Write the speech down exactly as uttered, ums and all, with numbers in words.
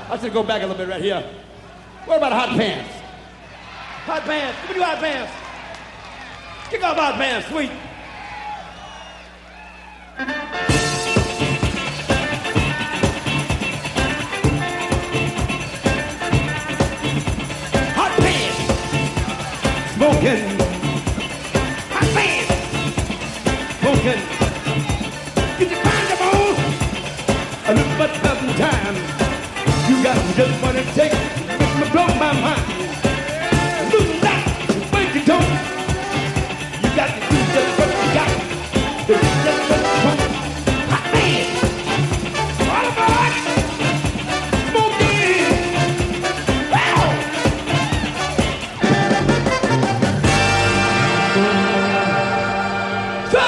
I should go back a little bit right here. What about hot pants? Hot pants. Give me do hot pants. Kick off hot pants, sweet. Hot pants. Smoking. Hot pants. Smoking. Get your condom on. A little but dozen times. You got just what it takes to blow my mind.